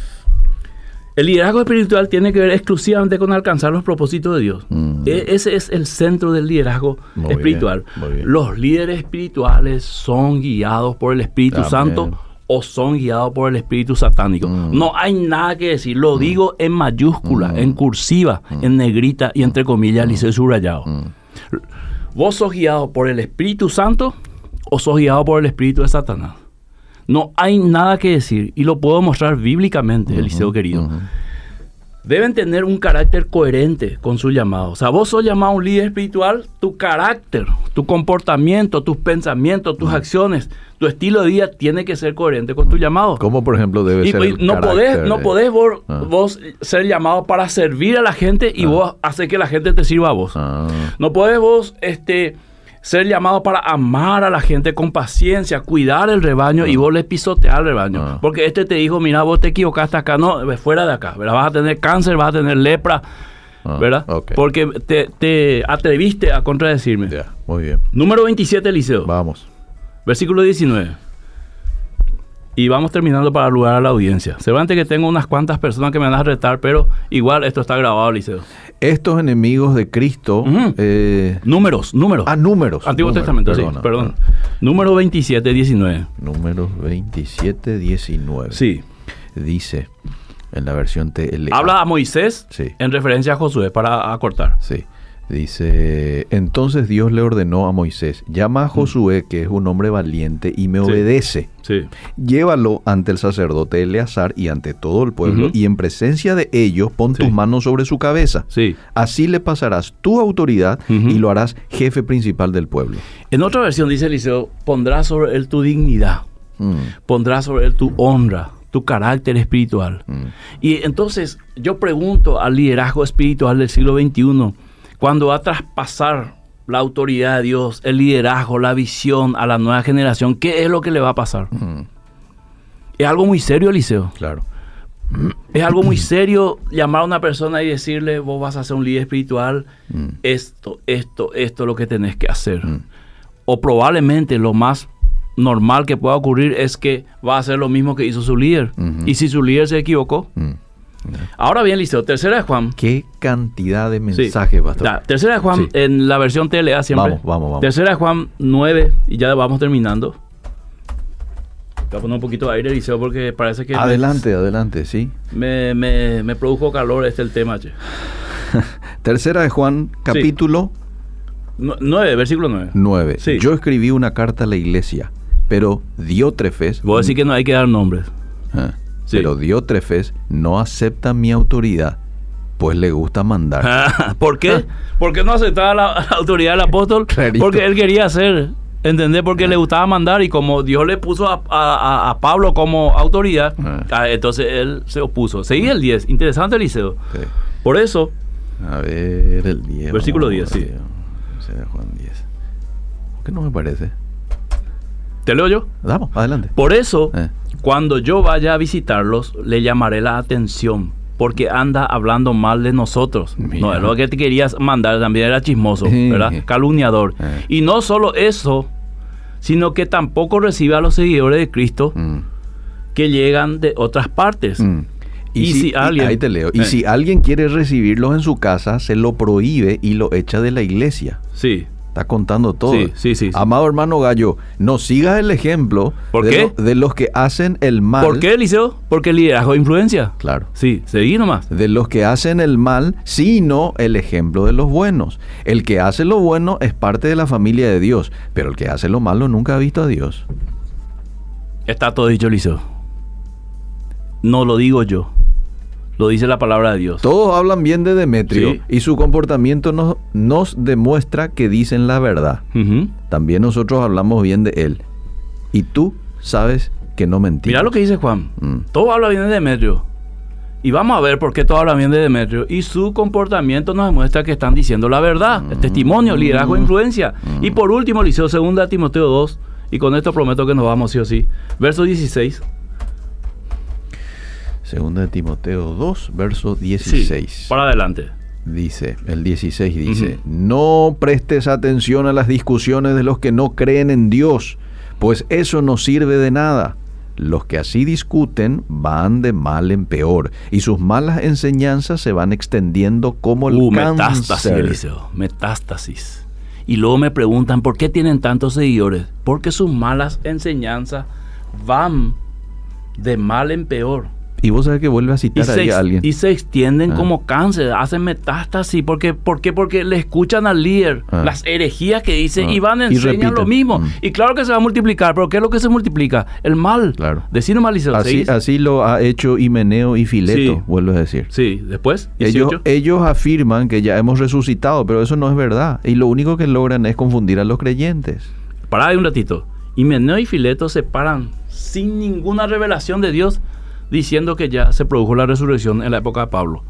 el liderazgo espiritual tiene que ver exclusivamente con alcanzar los propósitos de Dios. Ese es el centro del liderazgo espiritual. Bien. Los líderes espirituales son guiados por el Espíritu Santo o son guiados por el espíritu satánico. No hay nada que decir. Lo digo en mayúscula, en cursiva, en negrita y entre comillas, Eliseo subrayado. ¿Vos sos guiado por el Espíritu Santo o sos guiado por el espíritu de Satanás? No hay nada que decir y lo puedo mostrar bíblicamente, Eliseo querido. Deben tener un carácter coherente con su llamado. O sea, vos sos llamado a un líder espiritual, tu carácter, tu comportamiento, tus pensamientos, tus acciones, tu estilo de vida tiene que ser coherente con tu llamado. ¿Cómo, por ejemplo, debe ser el carácter? No podés vos ser llamado para servir a la gente y vos hacer que la gente te sirva a vos. No podés vos ser llamado para amar a la gente con paciencia, cuidar el rebaño y vos le pisotear el rebaño. Porque te dijo, mira, vos te equivocaste acá, no, fuera de acá, ¿verdad? Vas a tener cáncer, vas a tener lepra, ¿verdad? Okay. Porque te atreviste a contradecirme. Muy bien. Número 27, Eliseo. Vamos. Versículo 19. Y vamos terminando para dar lugar a la audiencia. Seguramente que tengo unas cuantas personas que me van a retar, pero igual esto está grabado, Eliseo. Estos enemigos de Cristo... Números. Números. Antiguo Testamento, perdón. Número 27, 19. Número 27, 19. Sí. Dice, en la versión TLA. Habla a Moisés en referencia a Josué, para acortar. Sí. Dice, entonces Dios le ordenó a Moisés, llama a Josué, que es un hombre valiente y me obedece. Sí. Llévalo ante el sacerdote Eleazar y ante todo el pueblo, y en presencia de ellos pon tus manos sobre su cabeza. Así le pasarás tu autoridad y lo harás jefe principal del pueblo. En otra versión dice Eliseo, pondrás sobre él tu dignidad, pondrás sobre él tu honra, tu carácter espiritual. Y entonces yo pregunto al liderazgo espiritual del siglo XXI, cuando va a traspasar la autoridad de Dios, el liderazgo, la visión a la nueva generación, ¿qué es lo que le va a pasar? Es algo muy serio, Eliseo. Claro. Es algo muy serio llamar a una persona y decirle, vos vas a ser un líder espiritual, esto es lo que tenés que hacer. O probablemente lo más normal que pueda ocurrir es que va a hacer lo mismo que hizo su líder. Y si su líder se equivocó... Ahora bien, Eliseo, tercera de Juan. Qué cantidad de mensajes, pastor. Tercera de Juan, en la versión TLA siempre. Vamos. Tercera de Juan 9, y ya vamos terminando. Voy a poner un poquito de aire, Eliseo, porque parece que... Adelante, sí. Me produjo calor el tema, che. Tercera de Juan, capítulo... 9, versículo 9. 9. Sí. Yo escribí una carta a la iglesia, pero Diótrefes... Vos decís que no hay que dar nombres. Pero Diótrefes no acepta mi autoridad, pues le gusta mandar. ¿Por qué? ¿Por qué no aceptaba la autoridad del apóstol? Clarito. Porque él quería hacer, ¿entendés? Porque le gustaba mandar y como Dios le puso a Pablo como autoridad, entonces él se opuso. Seguí el 10. Interesante, Eliseo. Por eso... A ver, el 10. Versículo 10, sí. Juan 10. ¿Por qué no me parece? ¿Te leo yo? Vamos, adelante. Por eso... Cuando yo vaya a visitarlos, le llamaré la atención, porque anda hablando mal de nosotros. Mira. No, lo que te querías mandar también era chismoso, ¿verdad? Calumniador. Y no solo eso, sino que tampoco recibe a los seguidores de Cristo que llegan de otras partes. Y si alguien... Ahí te leo. Y si alguien quiere recibirlos en su casa, se lo prohíbe y lo echa de la iglesia. Sí. Está contando todo. Sí. Amado hermano Gallo, no sigas el ejemplo de los que hacen el mal. ¿Por qué, Eliseo? Porque el liderazgo de influencia. Claro. Sí, seguí nomás. De los que hacen el mal, sino el ejemplo de los buenos. El que hace lo bueno es parte de la familia de Dios, pero el que hace lo malo nunca ha visto a Dios. Está todo dicho, Eliseo. No lo digo yo. Lo dice la palabra de Dios. Todos hablan bien de Demetrio y su comportamiento nos demuestra que dicen la verdad. También nosotros hablamos bien de él. y tú sabes que no mentimos. Mirá lo que dice Juan. Todo habla bien de Demetrio. Y vamos a ver por qué todo habla bien de Demetrio. Y su comportamiento nos demuestra que están diciendo la verdad. El testimonio, liderazgo, influencia. Y por último, Eliseo, 2 Timoteo 2. Y con esto prometo que nos vamos sí o sí. Verso 16. 2 Timoteo 2, verso 16. Sí, para adelante. Dice, el 16 dice, no prestes atención a las discusiones de los que no creen en Dios, pues eso no sirve de nada. Los que así discuten van de mal en peor, y sus malas enseñanzas se van extendiendo como el metástasis, Eliseo, metástasis. Y luego me preguntan, ¿por qué tienen tantos seguidores? Porque sus malas enseñanzas van de mal en peor. Y vos sabés que vuelve a citar ahí a alguien. Y se extienden como cáncer, hacen metástasis. ¿Por qué? Porque le escuchan al líder las herejías que dice y van a enseñar lo mismo. Y claro que se va a multiplicar, pero ¿qué es lo que se multiplica? El mal. Claro. Decir mal, así lo ha hecho Himeneo y Fileto, vuelvo a decir. Sí, después. Ellos afirman que ya hemos resucitado, pero eso no es verdad. Y lo único que logran es confundir a los creyentes. Pará ahí un ratito. Himeneo y Fileto se paran sin ninguna revelación de Dios, diciendo que ya se produjo la resurrección en la época de Pablo.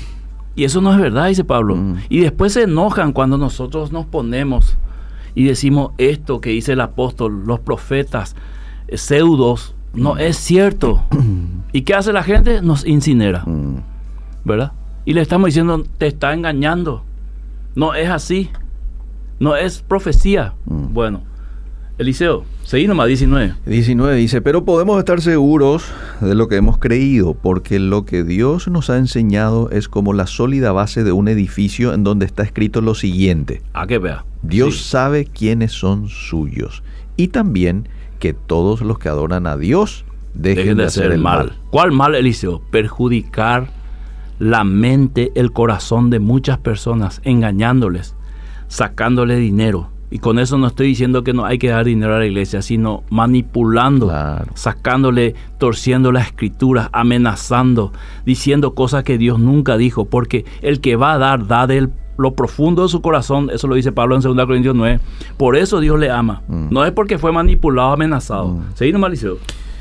Y eso no es verdad, dice Pablo. Y después se enojan cuando nosotros nos ponemos y decimos esto que dice el apóstol, los profetas, pseudos, no es cierto. ¿Y qué hace la gente? Nos incinera. ¿Verdad? Y le estamos diciendo, te está engañando. No es así. No es profecía. Bueno, Eliseo, seguí nomás, 19. 19 dice, pero podemos estar seguros de lo que hemos creído, porque lo que Dios nos ha enseñado es como la sólida base de un edificio en donde está escrito lo siguiente. A que vea. Dios sabe quiénes son suyos, y también que todos los que adoran a Dios dejen de hacer el mal. ¿Cuál mal, Eliseo? Perjudicar la mente, el corazón de muchas personas, engañándoles, sacándole dinero. Y con eso no estoy diciendo que no hay que dar dinero a la iglesia, sino manipulando, sacándole, torciendo las escrituras, amenazando, diciendo cosas que Dios nunca dijo, porque el que va a dar, da de lo profundo de su corazón. Eso lo dice Pablo en 2 Corintios 9. Por eso Dios le ama. No es porque fue manipulado, amenazado. Seguí nomás, Liceo.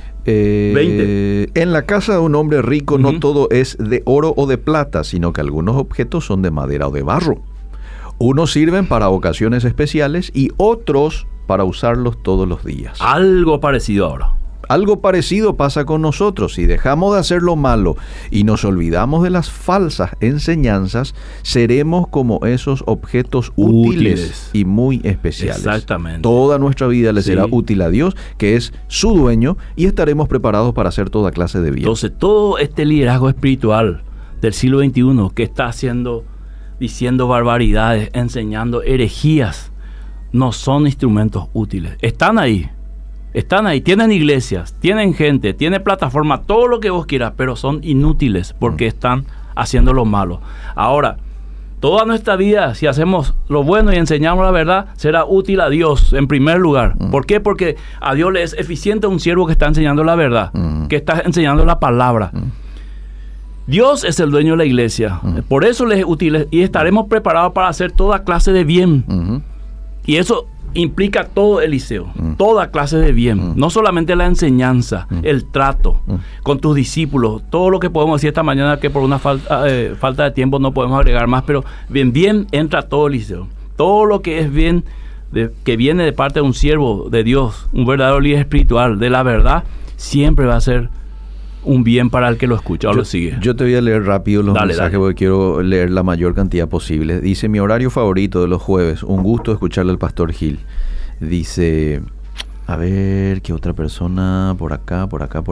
20. En la casa de un hombre rico no todo es de oro o de plata, sino que algunos objetos son de madera o de barro. Unos sirven para ocasiones especiales y otros para usarlos todos los días. Algo parecido ahora. Algo parecido pasa con nosotros. Si dejamos de hacer lo malo y nos olvidamos de las falsas enseñanzas, seremos como esos objetos útiles y muy especiales. Exactamente. Toda nuestra vida le será útil a Dios, que es su dueño, y estaremos preparados para hacer toda clase de bien. Entonces, todo este liderazgo espiritual del siglo XXI que está diciendo barbaridades, enseñando herejías, no son instrumentos útiles. Están ahí, tienen iglesias, tienen gente, tienen plataforma, todo lo que vos quieras, pero son inútiles porque están haciendo lo malo. Ahora, toda nuestra vida, si hacemos lo bueno y enseñamos la verdad, será útil a Dios en primer lugar. ¿Por qué? Porque a Dios le es eficiente un siervo que está enseñando la verdad, que está enseñando la palabra. Dios es el dueño de la iglesia. Por eso les es útil y estaremos preparados para hacer toda clase de bien. Y eso implica todo, Eliseo. Toda clase de bien. No solamente la enseñanza, el trato con tus discípulos. Todo lo que podemos decir esta mañana, que por una falta de tiempo no podemos agregar más, pero bien entra todo, Eliseo. Todo lo que es bien, que viene de parte de un siervo de Dios, un verdadero líder espiritual, de la verdad, siempre va a ser un bien para el que lo escucha o lo sigue. Yo te voy a leer rápido los mensajes porque quiero leer la mayor cantidad posible. Dice, mi horario favorito de los jueves. Un gusto escucharle al pastor Gil. Dice, a ver, ¿qué otra persona? Por acá.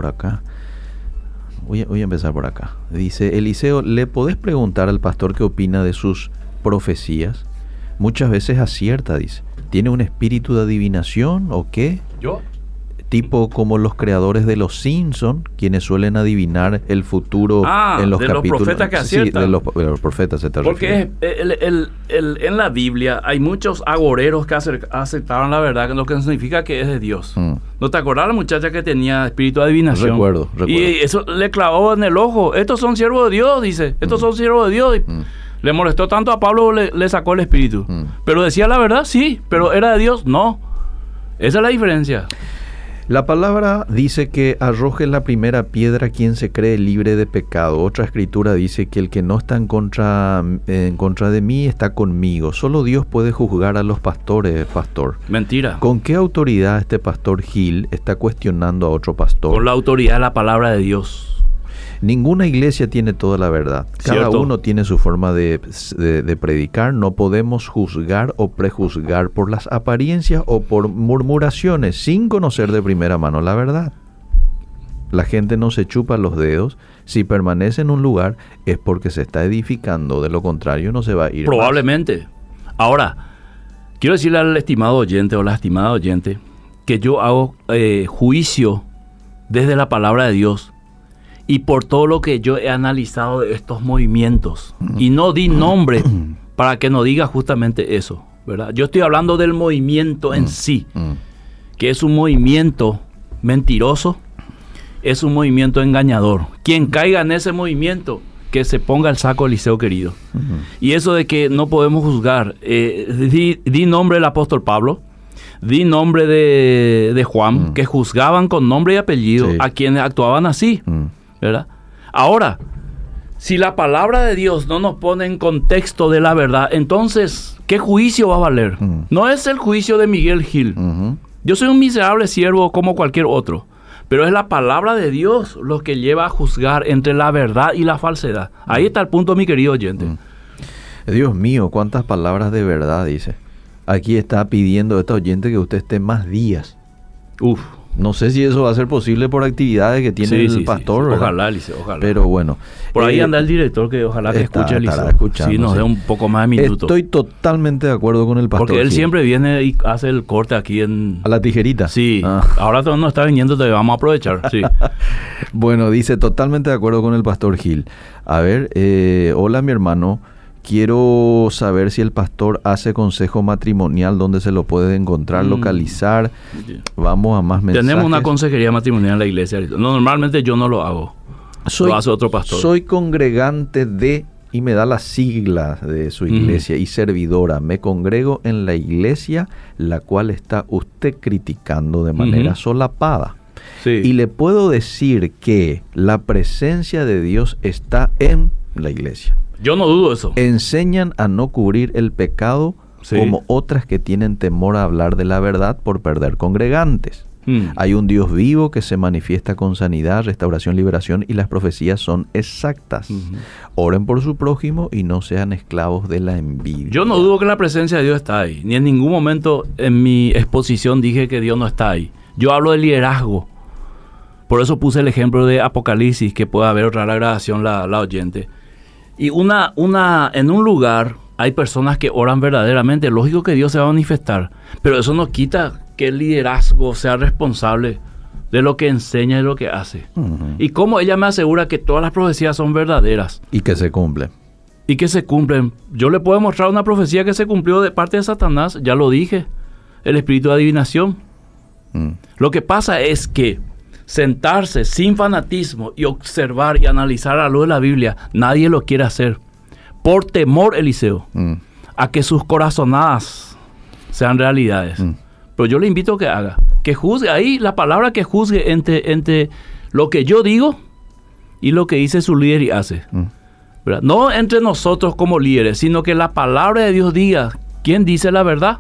Voy a empezar por acá. Dice, Eliseo, ¿le podés preguntar al pastor qué opina de sus profecías? Muchas veces acierta, dice. ¿Tiene un espíritu de adivinación o qué? ¿Yo? Tipo como los creadores de los Simpson, quienes suelen adivinar el futuro en los capítulos. Los profetas que aciertan. Sí, de los profetas se te refiere. Porque en la Biblia hay muchos agoreros que aceptaron la verdad, lo que significa que es de Dios. ¿No te acordás la muchacha que tenía espíritu de adivinación? Recuerdo. Y eso le clavó en el ojo. Estos son siervos de Dios, dice. Estos son siervos de Dios. Le molestó tanto a Pablo, le sacó el espíritu. Pero decía la verdad, sí. Pero ¿era de Dios? No. Esa es la diferencia. La palabra dice que arroje la primera piedra quien se cree libre de pecado. Otra escritura dice que el que no está en contra de mí está conmigo. Solo Dios puede juzgar a los pastores, pastor. Mentira. ¿Con qué autoridad este pastor Gil está cuestionando a otro pastor? Con la autoridad de la palabra de Dios. Ninguna iglesia tiene toda la verdad. Cada ¿Cierto? uno tiene su forma de predicar. No podemos juzgar o prejuzgar por las apariencias o por murmuraciones sin conocer de primera mano la verdad. La gente no se chupa los dedos. Si permanece en un lugar es porque se está edificando. De lo contrario no se va a ir. Probablemente. Ahora, quiero decirle al estimado oyente o la estimada oyente que yo hago juicio desde la palabra de Dios. Y por todo lo que yo he analizado de estos movimientos. Y no di nombre para que no diga justamente eso, ¿verdad? Yo estoy hablando del movimiento en sí. Que es un movimiento mentiroso. Es un movimiento engañador. Quien caiga en ese movimiento, que se ponga el saco, Eliseo querido. Y eso de que no podemos juzgar. Di nombre del apóstol Pablo. Di nombre de Juan. Que juzgaban con nombre y apellido a quienes actuaban así. ¿Verdad? Ahora, si la palabra de Dios no nos pone en contexto de la verdad, entonces, ¿qué juicio va a valer? No es el juicio de Miguel Gil. Yo soy un miserable siervo como cualquier otro, pero es la palabra de Dios lo que lleva a juzgar entre la verdad y la falsedad. Ahí está el punto, mi querido oyente. Dios mío, cuántas palabras de verdad dice. Aquí está pidiendo esta oyente que usted esté más días. No sé si eso va a ser posible por actividades que tiene el pastor. Sí. Ojalá, Eliseo, ojalá. Pero bueno. Por ahí anda el director que ojalá que escuche, Eliseo. Sí, nos dé un poco más de minutos. Estoy totalmente de acuerdo con el pastor. Porque él siempre viene y hace el corte aquí en... ¿A la tijerita? Sí. Ahora no está viniendo, te vamos a aprovechar. Sí. Bueno, dice totalmente de acuerdo con el pastor Gil. A ver, hola mi hermano. Quiero saber si el pastor hace consejo matrimonial, dónde se lo puede encontrar, localizar. Vamos a más mensajes. Tenemos una consejería matrimonial en la iglesia. Normalmente yo no lo hago. Lo hace otro pastor. Soy congregante de, y me da las siglas de su iglesia, y servidora. Me congrego en la iglesia, la cual está usted criticando de manera solapada. Sí. Y le puedo decir que la presencia de Dios está en la iglesia. Yo no dudo eso. Enseñan a no cubrir el pecado como otras que tienen temor a hablar de la verdad por perder congregantes. Hay un Dios vivo que se manifiesta con sanidad, restauración, liberación, y las profecías son exactas. Oren por su prójimo y no sean esclavos de la envidia. Yo no dudo que la presencia de Dios está ahí. Ni en ningún momento en mi exposición dije que Dios no está ahí. Yo hablo de liderazgo. Por eso puse el ejemplo de Apocalipsis, que pueda ver otra grabación la oyente. Y en un lugar hay personas que oran verdaderamente. Lógico que Dios se va a manifestar. Pero eso no quita que el liderazgo sea responsable de lo que enseña y lo que hace. Y como ella me asegura que todas las profecías son verdaderas. Y que se cumplen. Y que se cumplen. Yo le puedo mostrar una profecía que se cumplió de parte de Satanás. Ya lo dije. El espíritu de adivinación. Lo que pasa es que sentarse sin fanatismo y observar y analizar a la luz de la Biblia, nadie lo quiere hacer. Por temor, Eliseo, a que sus corazonadas sean realidades. Pero yo le invito a que haga. Que juzgue ahí la palabra, que juzgue entre lo que yo digo y lo que dice su líder y hace. ¿Verdad? No entre nosotros como líderes, sino que la palabra de Dios diga quién dice la verdad.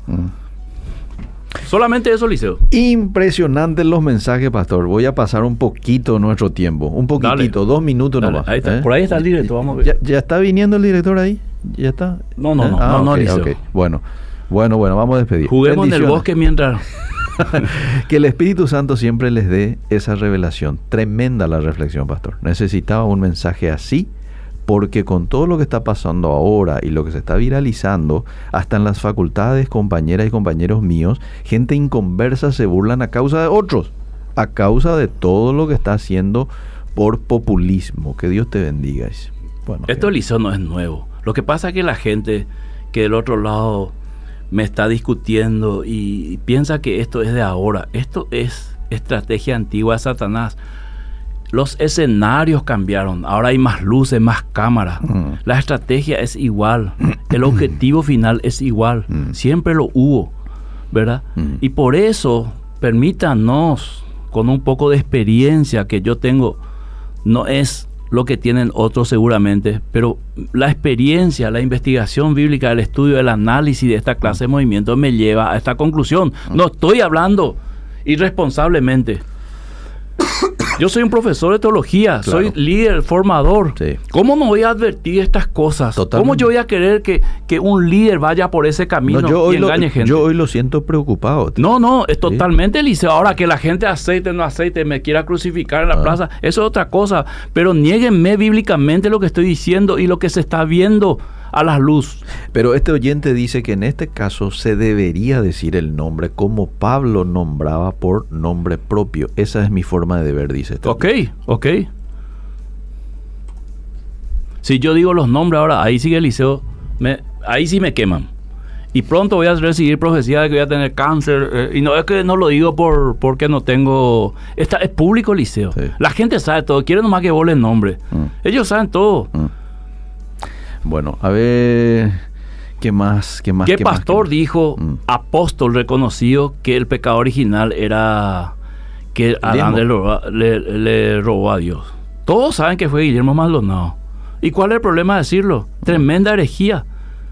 Solamente eso, Eliseo. Impresionantes los mensajes, pastor. Voy a pasar un poquito nuestro tiempo. Un poquitito, dale. 2 minutos nomás. Ahí está. Por ahí está el director, vamos a ver. ¿Ya está viniendo el director ahí? ¿Ya está? No, okay, Eliseo. Okay. Bueno, vamos a despedir. Juguemos en el bosque mientras... Que el Espíritu Santo siempre les dé esa revelación. Tremenda la reflexión, pastor. Necesitaba un mensaje así, porque con todo lo que está pasando ahora y lo que se está viralizando, hasta en las facultades, compañeras y compañeros míos, gente inconversa se burlan a causa de otros, a causa de todo lo que está haciendo por populismo. Que Dios te bendiga. Bueno, esto, Eliseo, no es nuevo. Lo que pasa es que la gente que del otro lado me está discutiendo y piensa que esto es de ahora. Esto es estrategia antigua de Satanás. Los escenarios cambiaron. Ahora hay más luces, más cámaras. La estrategia es igual. El objetivo final es igual. Siempre lo hubo, ¿verdad? Y por eso, permítanos con un poco de experiencia que yo tengo, no es lo que tienen otros seguramente, pero la experiencia, la investigación bíblica, el estudio, el análisis de esta clase de movimientos me lleva a esta conclusión. No estoy hablando irresponsablemente. Yo soy un profesor de teología, claro. Soy líder, formador. Sí. ¿Cómo no voy a advertir estas cosas? Totalmente. ¿Cómo yo voy a querer que un líder vaya por ese camino y engañe gente? Yo hoy lo siento preocupado. No, es totalmente, Eliseo. Ahora que la gente aceite, no aceite, me quiera crucificar en la plaza, eso es otra cosa. Pero niéguenme bíblicamente lo que estoy diciendo y lo que se está viendo a la luz. Pero este oyente dice que en este caso se debería decir el nombre como Pablo nombraba por nombre propio. Esa es mi forma de ver, dice. Ok. Si yo digo los nombres ahora, ahí sigue Eliseo, ahí sí me queman. Y pronto voy a recibir profecía de que voy a tener cáncer. Y no es que no lo digo porque no tengo... Es público, Eliseo. Sí. La gente sabe todo. Quieren nomás que vos el nombre. Ellos saben todo. Bueno, a ver, ¿qué más? ¿Qué pastor dijo, apóstol reconocido, que el pecado original era que Adán le robó a Dios? Todos saben que fue Guillermo Maldonado. ¿Y cuál es el problema de decirlo? Tremenda herejía.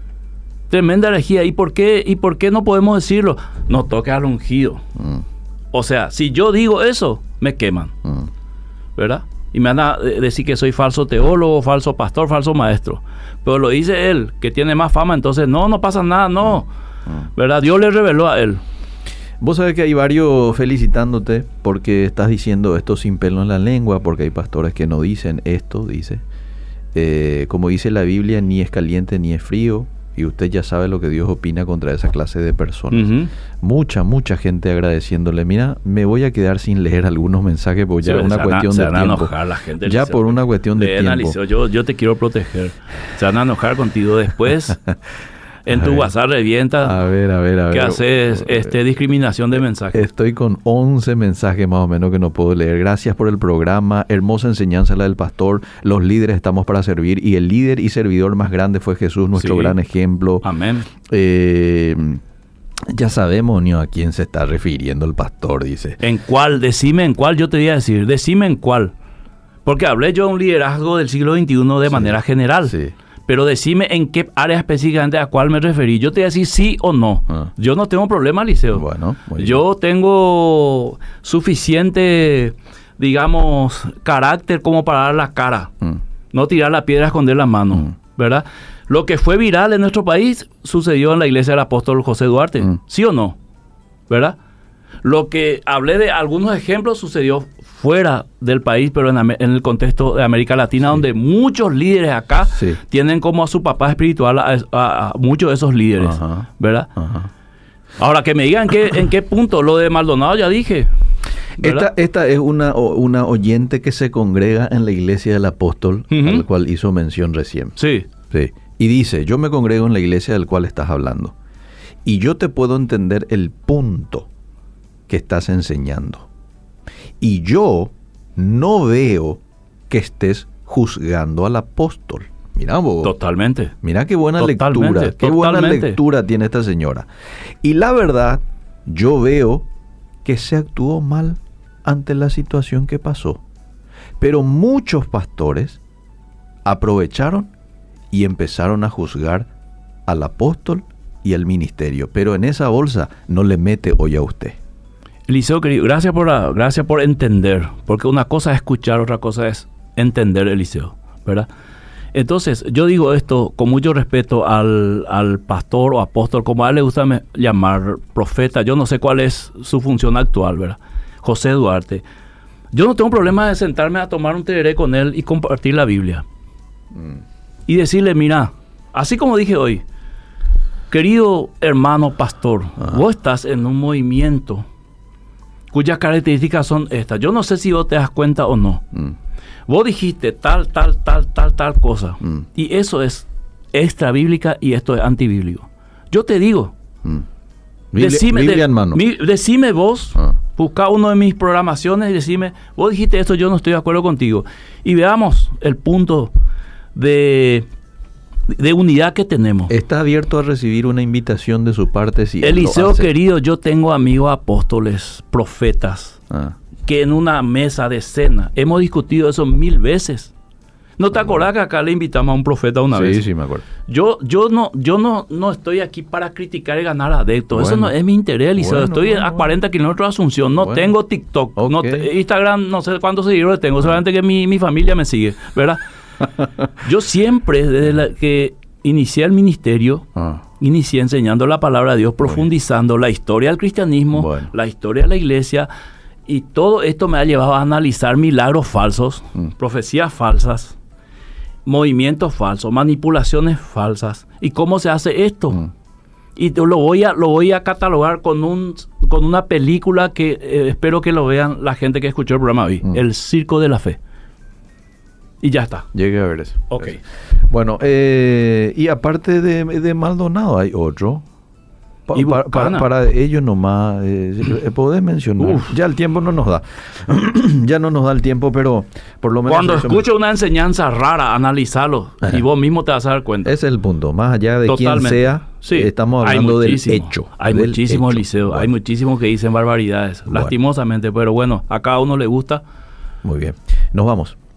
¿Y por qué no podemos decirlo? No toques al ungido. O sea, si yo digo eso, me queman. ¿Verdad? Y me van a decir que soy falso teólogo, falso pastor, falso maestro. Pero lo dice él, que tiene más fama, entonces no pasa nada, no. ¿Verdad? Dios le reveló a él. Vos sabés que hay varios felicitándote porque estás diciendo esto sin pelo en la lengua, porque hay pastores que no dicen esto, dice. Como dice la Biblia, ni es caliente ni es frío. Y usted ya sabe lo que Dios opina contra esa clase de personas. Mucha gente agradeciéndole. Mira, me voy a quedar sin leer algunos mensajes porque ya es una cuestión de tiempo. Se van a enojar la gente. Ya por una cuestión de tiempo. Yo te quiero proteger. Se van a enojar contigo después. En tu WhatsApp revienta. A ver. ¿Qué haces? Discriminación de mensajes. Estoy con 11 mensajes más o menos que no puedo leer. Gracias por el programa. Hermosa enseñanza la del pastor. Los líderes estamos para servir. Y el líder y servidor más grande fue Jesús, nuestro gran ejemplo. Amén. Ya sabemos ni a quién se está refiriendo el pastor, dice. ¿En cuál? Decime en cuál, yo te voy a decir. Decime en cuál. Porque hablé yo de un liderazgo del siglo XXI de manera general. Sí. Pero decime en qué área específicamente a cuál me referí. Yo te voy a decir sí o no. Yo no tengo problema, Eliseo. Bueno, yo tengo suficiente, digamos, carácter como para dar la cara. No tirar la piedra, esconder la mano. ¿Verdad? Lo que fue viral en nuestro país sucedió en la iglesia del apóstol José Duarte. ¿Sí o no? ¿Verdad? Lo que hablé de algunos ejemplos sucedió fuera del país, pero en el contexto de América Latina, donde muchos líderes acá tienen como a su papá espiritual a muchos de esos líderes, ¿verdad? Ahora, que me digan en qué punto. Lo de Maldonado ya dije. Esta es una oyente que se congrega en la iglesia del apóstol, al cual hizo mención recién. Sí. Y dice, yo me congrego en la iglesia del cual estás hablando. Y yo te puedo entender el punto que estás enseñando. Y yo no veo que estés juzgando al apóstol. Mira vos. Totalmente. Mira qué buena lectura. Qué buena lectura tiene esta señora. Y la verdad, yo veo que se actuó mal ante la situación que pasó. Pero muchos pastores aprovecharon y empezaron a juzgar al apóstol y al ministerio. Pero en esa bolsa no le mete hoy a usted. Eliseo, querido, gracias por entender, porque una cosa es escuchar, otra cosa es entender, Eliseo, ¿verdad? Entonces, yo digo esto con mucho respeto al pastor o apóstol, como a él le gusta llamar, profeta. Yo no sé cuál es su función actual, ¿verdad? José Duarte. Yo no tengo problema de sentarme a tomar un tereré con él y compartir la Biblia. Y decirle, mira, así como dije hoy, querido hermano pastor, vos estás en un movimiento cuyas características son estas. Yo no sé si vos te das cuenta o no. Vos dijiste tal cosa. Y eso es extra bíblica y esto es antibíblico. Yo te digo. Decime vos, busca uno de mis programaciones y decime, vos dijiste esto, yo no estoy de acuerdo contigo. Y veamos el punto de unidad que tenemos. ¿Está abierto a recibir una invitación de su parte? Si Eliseo, querido, yo tengo amigos apóstoles, profetas. que en una mesa de cena. Hemos discutido eso 1000 veces. ¿No te acordás que acá le invitamos a un profeta una vez? Sí, sí, me acuerdo. Yo no estoy aquí para criticar y ganar adeptos. Bueno, eso no es mi interés, Eliseo. Estoy a 40 kilómetros de Asunción. No tengo TikTok. Okay. Instagram, no sé cuántos seguidores tengo. Solamente que mi familia me sigue, ¿verdad? Yo siempre, desde que inicié el ministerio, inicié enseñando la palabra de Dios, profundizando la historia del cristianismo, la historia de la iglesia. Y todo esto me ha llevado a analizar milagros falsos, profecías falsas, movimientos falsos, manipulaciones falsas. ¿Y cómo se hace esto? Y lo voy a catalogar con una película que espero que lo vean la gente que escuchó el programa hoy. El Circo de la Fe. Y ya está. Llegué a ver eso. Ok. Bueno, y aparte de Maldonado hay otro. Para ellos nomás, podés mencionar. Ya el tiempo no nos da. Ya no nos da el tiempo, pero por lo menos... Cuando escucho una enseñanza rara, analízalo. Y vos mismo te vas a dar cuenta. Ese es el punto. Más allá de quién sea, estamos hablando del hecho. Hay muchísimos, Eliseo. Bueno. Hay muchísimos que dicen barbaridades. Lastimosamente. Pero bueno, a cada uno le gusta. Muy bien. Nos vamos.